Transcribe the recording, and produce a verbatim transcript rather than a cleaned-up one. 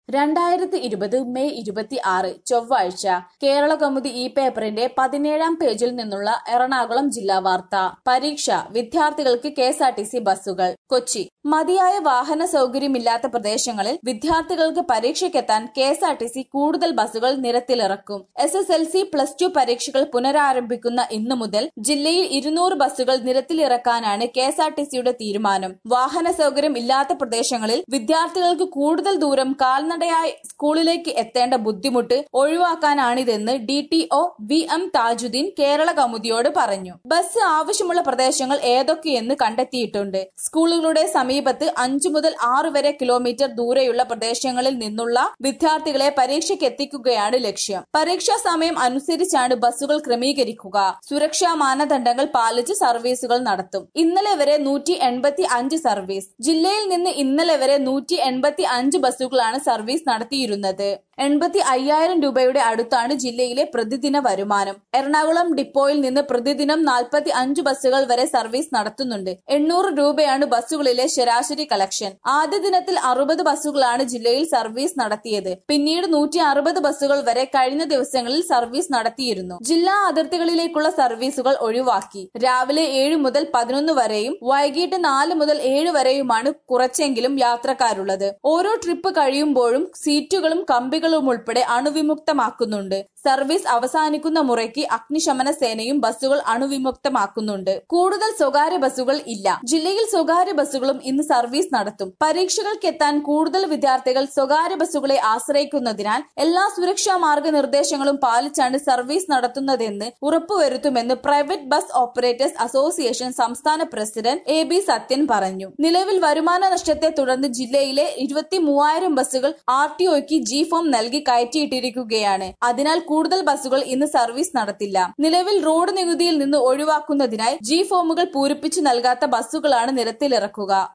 രണ്ടായിരത്തി ഇരുപത് മെയ് ഇരുപത്തി ആറ് ചൊവ്വാഴ്ച കേരള കൗമുദി ഈ പേപ്പറിന്റെ പതിനേഴാം പേജിൽ നിന്നുള്ള എറണാകുളം ജില്ലാ വാർത്ത. പരീക്ഷ വിദ്യാർത്ഥികൾക്ക് K S R T C ബസ്സുകൾ. കൊച്ചി മതിയായ വാഹന സൗകര്യമില്ലാത്ത പ്രദേശങ്ങളിൽ വിദ്യാർത്ഥികൾക്ക് പരീക്ഷയ്ക്കെത്താൻ K S R T C കൂടുതൽ ബസ്സുകൾ നിരത്തിലിറക്കും. S S L C plus two പരീക്ഷകൾ പുനരാരംഭിക്കുന്ന ഇന്നു മുതൽ ജില്ലയിൽ ഇരുന്നൂറ് ബസ്സുകൾ നിരത്തിലിറക്കാനാണ് കെ എസ് ആർ ടി സിയുടെ തീരുമാനം. വാഹന സൗകര്യം ഇല്ലാത്ത പ്രദേശങ്ങളിൽ വിദ്യാർത്ഥികൾക്ക് കൂടുതൽ ദൂരം കാൽനടയായി സ്കൂളിലേക്ക് എത്തേണ്ട ബുദ്ധിമുട്ട് ഒഴിവാക്കാനാണിതെന്ന് D T O V M Thajudheen Kerala കൗമുദിയോട് പറഞ്ഞു. ബസ് ആവശ്യമുള്ള പ്രദേശങ്ങൾ ഏതൊക്കെയെന്ന് കണ്ടെത്തിയിട്ടുണ്ട്. സ്കൂളുകളുടെ സമീപത്ത് അഞ്ചു മുതൽ ആറ് വരെ കിലോമീറ്റർ ദൂരെയുള്ള പ്രദേശങ്ങളിൽ നിന്നുള്ള വിദ്യാർത്ഥികളെ പരീക്ഷയ്ക്ക് എത്തിക്കുകയാണ് ലക്ഷ്യം. പരീക്ഷാ സമയം അനുസരിച്ചാണ് ബസ്സുകൾ ക്രമീകരിക്കുക. സുരക്ഷാ മാനദണ്ഡങ്ങൾ പാലിച്ച് സർവീസുകൾ നടത്തും. ഇന്നലെ വരെ നൂറ്റി എൺപത്തി അഞ്ച് സർവീസ്. ജില്ലയിൽ നിന്ന് ഇന്നലെ വരെ നൂറ്റി എൺപത്തി അഞ്ച് ബസ്സുകളാണ് സർവീസ് നടത്തിയിരുന്നത്. എൺപത്തി അയ്യായിരം രൂപയുടെ അടുത്താണ് ജില്ലയിലെ പ്രതിദിന വരുമാനം. എറണാകുളം ഡിപ്പോയിൽ നിന്ന് പ്രതിദിനം നാൽപ്പത്തി അഞ്ച് ബസ്സുകൾ വരെ സർവീസ് നടത്തുന്നുണ്ട്. എണ്ണൂറ് രൂപയാണ് ബസ്സുകളിലെ ശരാശരി കളക്ഷൻ. ആദ്യ ദിനത്തിൽ അറുപത് ബസ്സുകളാണ് ജില്ലയിൽ സർവീസ് നടത്തിയത്. പിന്നീട് നൂറ്റി അറുപത് ബസ്സുകൾ വരെ കഴിഞ്ഞ ദിവസങ്ങളിൽ സർവീസ് നടത്തിയിരുന്നു. ജില്ലാ അതിർത്തികളിലേക്കുള്ള സർവീസുകൾ ഒഴിവാക്കി. രാവിലെ ഏഴ് മുതൽ പതിനൊന്ന് വരെയും വൈകിട്ട് നാല് മുതൽ ഏഴ് വരെയുമാണ് കുറച്ചെങ്കിലും യാത്രക്കാരുള്ളത്. ഓരോ ട്രിപ്പ് കഴിയുമ്പോഴും സീറ്റുകളും കമ്പികളും ഉൾപ്പെടെ അണുവിമുക്തമാക്കുന്നുണ്ട്. സർവീസ് അവസാനിക്കുന്ന മുറയ്ക്ക് അഗ്നിശമന സേനയും ബസ്സുകൾ അണുവിമുക്തമാക്കുന്നുണ്ട്. കൂടുതൽ സ്വകാര്യ ബസ്സുകൾ ഇല്ല. ജില്ലയിൽ സ്വകാര്യ ബസ്സുകളും ഇന്ന് സർവീസ് നടത്തും. പരീക്ഷകൾക്കെത്താൻ കൂടുതൽ വിദ്യാർത്ഥികൾ സ്വകാര്യ ബസ്സുകളെ ആശ്രയിക്കുന്നതിനാൽ എല്ലാ സുരക്ഷാ മാർഗനിർദ്ദേശങ്ങളും പാലിച്ചാണ് സർവീസ് നടത്തുന്നതെന്ന് ഉറപ്പുവരുത്തുമെന്ന് പ്രൈവറ്റ് ബസ് ഓപ്പറേറ്റേഴ്സ് അസോസിയേഷൻ സംസ്ഥാന പ്രസിഡന്റ് എ ബി സത്യൻ പറഞ്ഞു. നിലവിൽ വരുമാന നഷ്ടത്തെ തുടർന്ന് ജില്ലയിലെ ഇരുപത്തി മൂവായിരം ബസ്സുകൾ ആർ ടി ഒക്ക് ജി ഫോം നൽകി കയറ്റിയിട്ടിരിക്കുകയാണ്. അതിനാൽ കൂടുതൽ ബസ്സുകൾ ഇന്ന് സർവീസ് നടത്തില്ല. നിലവിൽ റോഡ് നികുതിയിൽ നിന്ന് ഒഴിവാക്കുന്നതിനായി ജി ഫോമുകൾ പൂരിപ്പിച്ചു നൽകാത്ത ബസ്സുകളാണ് നിരത്തിലിറക്കുക.